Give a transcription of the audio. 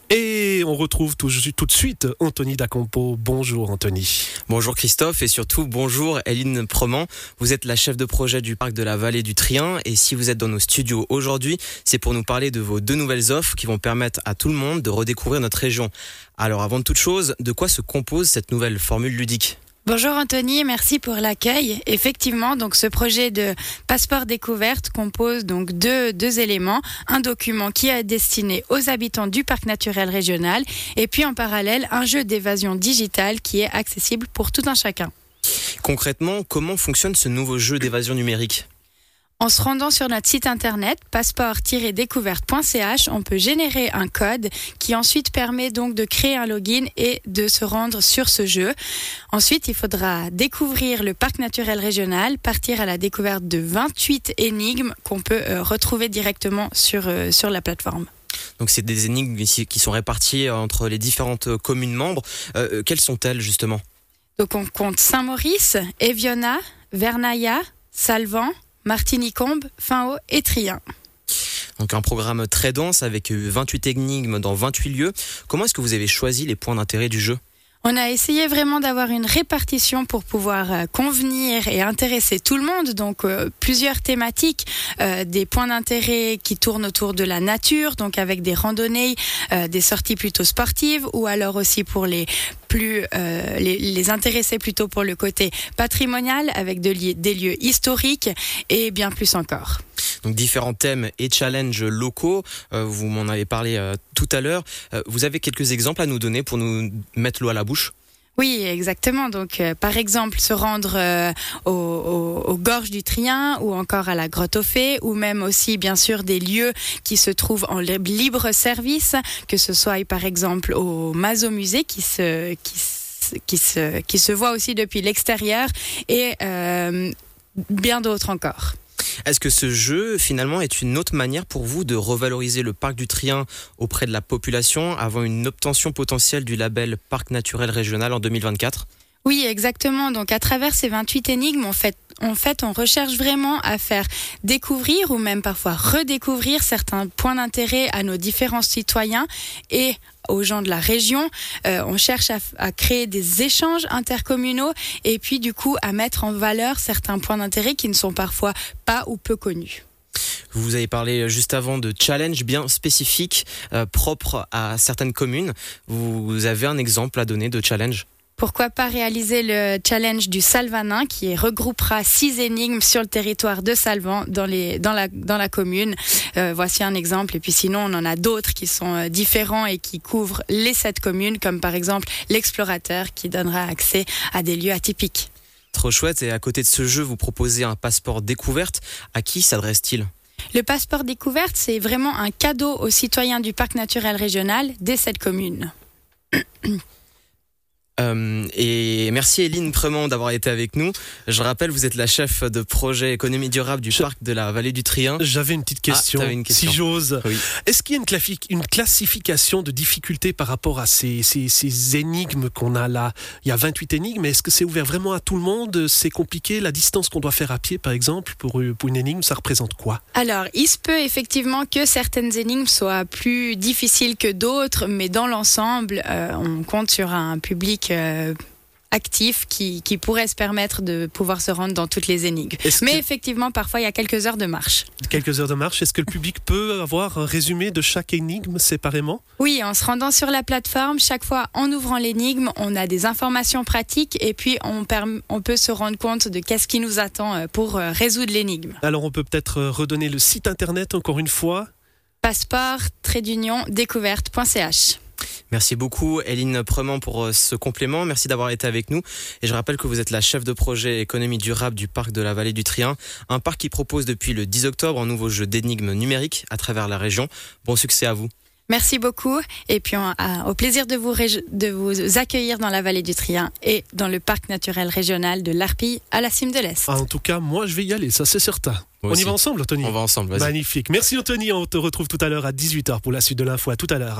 Et on retrouve tout de suite Anthony Dacampo. Bonjour Anthony. Bonjour Christophe et surtout bonjour Éline Prement. Vous êtes la chef de projet du parc de la Vallée du Trien et si vous êtes dans nos studios aujourd'hui, c'est pour nous parler de vos 2 nouvelles offres qui vont permettre à tout le monde de redécouvrir notre région. Alors avant de toute chose, de quoi se compose cette nouvelle formule ludique ? Bonjour Anthony, merci pour l'accueil. Effectivement, donc ce projet de passeport découverte compose donc deux éléments, un document qui est destiné aux habitants du parc naturel régional et puis en parallèle un jeu d'évasion digitale qui est accessible pour tout un chacun. Concrètement, comment fonctionne ce nouveau jeu d'évasion numérique ? En se rendant sur notre site internet passeport-découverte.ch, on peut générer un code qui ensuite permet donc de créer un login et de se rendre sur ce jeu. Ensuite, il faudra découvrir le parc naturel régional, partir à la découverte de 28 énigmes qu'on peut retrouver directement sur la plateforme. Donc c'est des énigmes ici qui sont réparties entre les différentes communes membres. Quelles sont-elles justement ? Donc on compte Saint-Maurice, Eviona, Vernaya, Salvan, Martigny-Combe, Finhaut et Trien. Donc un programme très dense avec 28 énigmes dans 28 lieux. Comment est-ce que vous avez choisi les points d'intérêt du jeu ? On a essayé vraiment d'avoir une répartition pour pouvoir convenir et intéresser tout le monde. Donc plusieurs thématiques, des points d'intérêt qui tournent autour de la nature, donc avec des randonnées, des sorties plutôt sportives, ou alors aussi pour les intéresser plutôt pour le côté patrimonial avec des lieux historiques et bien plus encore. Donc différents thèmes et challenges locaux, vous m'en avez parlé tout à l'heure. Vous avez quelques exemples à nous donner pour nous mettre l'eau à la bouche ? Oui, exactement. Donc, par exemple, se rendre aux gorges du Trien ou encore à la grotte aux Fées, ou même aussi, bien sûr, des lieux qui se trouvent en libre service, que ce soit, par exemple, au Mazo-Musée qui se voit aussi depuis l'extérieur et bien d'autres encore. Est-ce que ce jeu, finalement, est une autre manière pour vous de revaloriser le parc du Trien auprès de la population avant une obtention potentielle du label Parc naturel régional en 2024 ? Oui, exactement. Donc, à travers ces 28 énigmes, on recherche vraiment à faire découvrir ou même parfois redécouvrir certains points d'intérêt à nos différents citoyens et aux gens de la région. On cherche à créer des échanges intercommunaux et puis du coup à mettre en valeur certains points d'intérêt qui ne sont parfois pas ou peu connus. Vous avez parlé juste avant de challenges bien spécifiques propres à certaines communes. Vous avez un exemple à donner de challenge ? Pourquoi pas réaliser le challenge du Salvanin qui regroupera 6 énigmes sur le territoire de Salvan dans la commune. Voici un exemple. Et puis sinon, on en a d'autres qui sont différents et qui couvrent les 7 communes, comme par exemple l'explorateur qui donnera accès à des lieux atypiques. Trop chouette. Et à côté de ce jeu, vous proposez un passeport découverte. À qui s'adresse-t-il ? Le passeport découverte, c'est vraiment un cadeau aux citoyens du parc naturel régional des 7 communes. Et merci Éline Prement d'avoir été avec nous. Je rappelle, vous êtes la chef de projet économie durable du parc de la Vallée du Trien. J'avais une petite question, si j'ose. Oui. Est-ce qu'il y a une classification de difficulté par rapport à ces énigmes qu'on a là ? Il y a 28 énigmes, mais est-ce que c'est ouvert vraiment à tout le monde ? C'est compliqué ? La distance qu'on doit faire à pied, par exemple, pour une énigme, ça représente quoi ? Alors, il se peut effectivement que certaines énigmes soient plus difficiles que d'autres, mais dans l'ensemble, on compte sur un public actif qui pourrait se permettre de pouvoir se rendre dans toutes les énigmes. Mais effectivement, parfois, il y a quelques heures de marche. Quelques heures de marche. Est-ce que le public peut avoir un résumé de chaque énigme séparément ? Oui, en se rendant sur la plateforme, chaque fois en ouvrant l'énigme, on a des informations pratiques et puis on peut se rendre compte de qu'est-ce qui nous attend pour résoudre l'énigme. Alors, on peut peut-être redonner le site internet encore une fois ? passeport-découverte.ch. Merci beaucoup Éline Prement pour ce complément. Merci d'avoir été avec nous. Et je rappelle que vous êtes la chef de projet économie durable du parc de la Vallée du Trien. Un parc qui propose depuis le 10 octobre un nouveau jeu d'énigmes numériques à travers la région. Bon succès à vous. Merci beaucoup. Et puis au plaisir de vous accueillir dans la Vallée du Trien et dans le parc naturel régional de l'Arpille à la Cime de l'Est. En tout cas, moi je vais y aller, ça c'est certain. On y va ensemble, Anthony ? On va ensemble, vas-y. Magnifique. Merci Anthony, on te retrouve tout à l'heure à 18h pour la suite de l'info. À tout à l'heure.